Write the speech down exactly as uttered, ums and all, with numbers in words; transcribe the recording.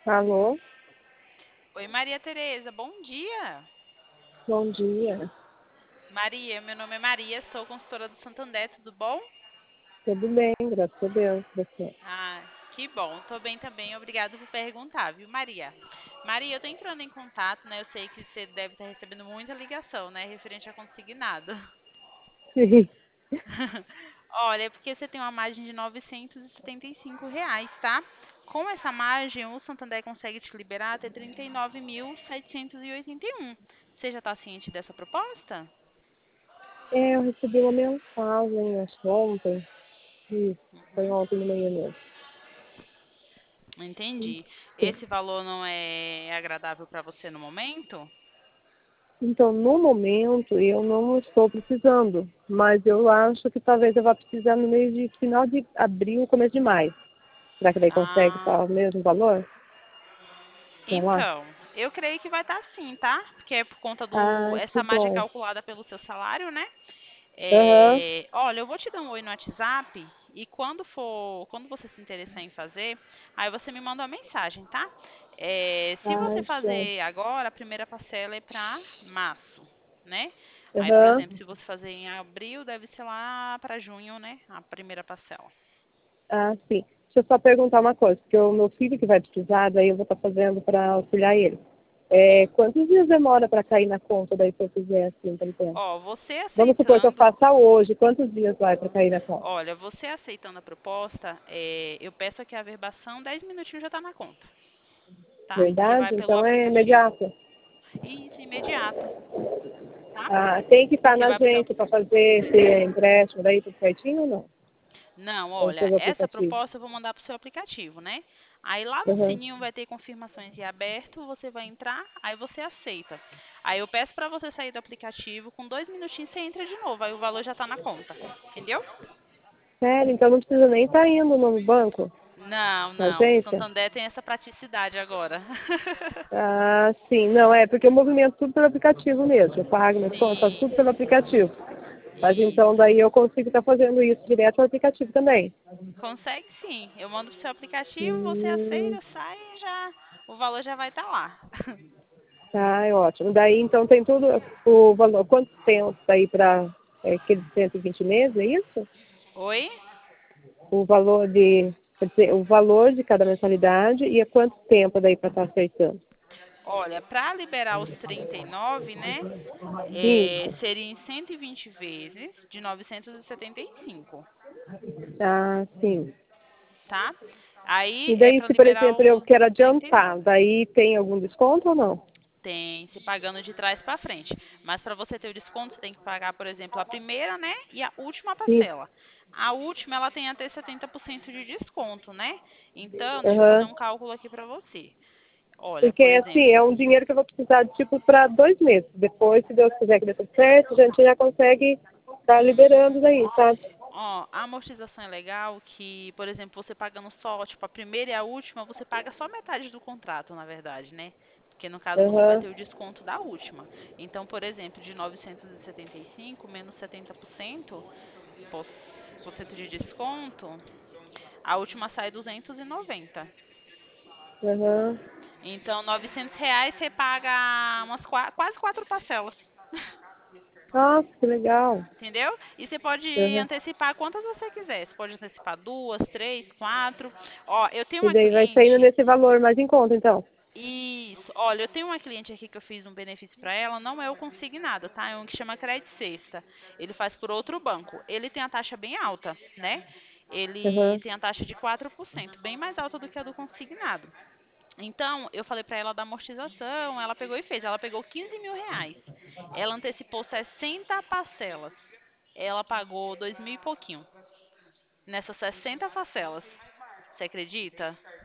Alô, Oi, Maria Tereza, bom dia. bom dia. Maria, meu nome é Maria, sou consultora do Santander, tudo bom? Tudo bem, graças a Deus. Você. Ah, que bom, tô bem também, obrigada por perguntar, viu, Maria? Maria, eu tô entrando em contato, né? Eu sei que você deve estar recebendo muita ligação, né, referente a consignado. Sim. Olha, é porque você tem uma margem de novecentos e e setenta e cinco reais, tá? Com essa margem, o Santander consegue te liberar até trinta e nove mil setecentos e oitenta e um. Você já está ciente dessa proposta? É, eu recebi uma mensagem, acho que ontem. Isso, foi Uhum. ontem de manhã mesmo. Entendi. Sim. Esse valor não é agradável para você no momento? Então, no momento, eu não estou precisando, mas eu acho que talvez eu vá precisar no mês de final de abril, começo de maio. Será que daí consegue Ah, estar o mesmo valor? Sei lá. então, eu creio que vai estar sim, tá? Porque é por conta do Ah, que essa margem bom. calculada pelo seu salário, né? Aham. É, olha, eu vou te dar um oi no WhatsApp e quando for, quando você se interessar em fazer, aí você me manda uma mensagem, tá? É, se Ah, você show. fazer agora, a primeira parcela é para março, né? Aí, por Aham. exemplo, se você fazer em abril, deve ser lá para junho, né? A primeira parcela. Ah, sim. Deixa eu só perguntar uma coisa, porque o meu filho que vai precisar, daí eu vou estar fazendo para auxiliar ele. É, quantos dias demora para cair na conta daí se eu fizer assim, por exemplo? Ó, você Vamos supor que eu aceitando, faça hoje, quantos dias vai para cair na conta? olha, você aceitando a proposta, é, eu peço aqui a averbação, dez minutinhos já está na conta, tá? Porque vai Verdade? pelo Então é aplicativo. imediato. Isso, imediato, tá? Ah, tem que estar Você na vai pro seu... agência para fazer esse empréstimo daí tudo certinho ou não? Não, Ou olha, pelo essa aplicativo? proposta eu vou mandar pro seu aplicativo, né? Aí lá no Uhum. sininho vai ter confirmações em aberto, você vai entrar, aí você aceita. Aí eu peço para você sair do aplicativo, com dois minutinhos você entra de novo, aí o valor já está na conta, entendeu? Sério? Então não precisa nem estar indo no banco, Não, na não, o agência? Santander tem essa praticidade agora. Ah, sim. Não, é porque eu movimento tudo pelo aplicativo mesmo. Eu pago minhas contas, faço Sim, tudo pelo aplicativo. Mas então isso. daí eu consigo estar fazendo isso direto no aplicativo também. Consegue sim. Eu mando pro seu aplicativo, você Hum, aceita, sai e já o valor já vai estar lá. tá, é ótimo. Daí então tem tudo, o valor, quanto tempo daí para é, aqueles cento e vinte meses, é isso? Oi? O valor de, quer dizer, o valor de cada mensalidade e a quanto tempo daí para estar aceitando? Olha, para liberar os trinta e nove, né? É, Isso. seria em cento e vinte vezes de novecentos e setenta e cinco, Ah, sim. tá? Aí E é daí para se, por liberar exemplo, eu os quero trinta e adiantar, nove. daí tem algum desconto ou não? Tem, se pagando de trás para frente. Mas para você ter o desconto, você tem que pagar, por exemplo, a primeira, né, e a última Isso. parcela. A última, ela tem até setenta por cento de desconto, né? Então, deixa eu fazer Aham. um cálculo aqui para você. Olha, Porque, por assim, é exemplo, um dinheiro que eu vou precisar, tipo, para dois meses. Depois, se Deus quiser que dê tudo certo, a gente já consegue estar liberando uhum. daí, sabe? Ó, a amortização é legal que, por exemplo, você pagando só, tipo, a primeira e a última, você paga só metade do contrato, na verdade, né? Porque no caso você vai Aham, ter o desconto da última. Então, por exemplo, de novecentos e setenta e cinco menos setenta por cento, por por cento de desconto, a última sai duzentos e noventa. aham. Então, novecentos reais você paga umas qua- quase quatro parcelas. Nossa, que legal. Entendeu? E você pode Aham. antecipar quantas você quiser. Você pode antecipar duas, três, quatro. Ó, eu tenho E uma daí vai saindo cliente. nesse valor mais em conta, então. Isso. Olha, eu tenho uma cliente aqui que eu fiz um benefício para ela. Não é o consignado, tá? É um que chama Credit Sexta. Ele faz por outro banco. Ele tem a taxa bem alta, né? Ele Aham, tem a taxa de quatro por cento, bem mais alta do que a do consignado. Então, eu falei para ela da amortização, ela pegou e fez. Ela pegou quinze mil reais. Ela antecipou sessenta parcelas. Ela pagou dois mil e pouquinho nessas sessenta parcelas. Você acredita?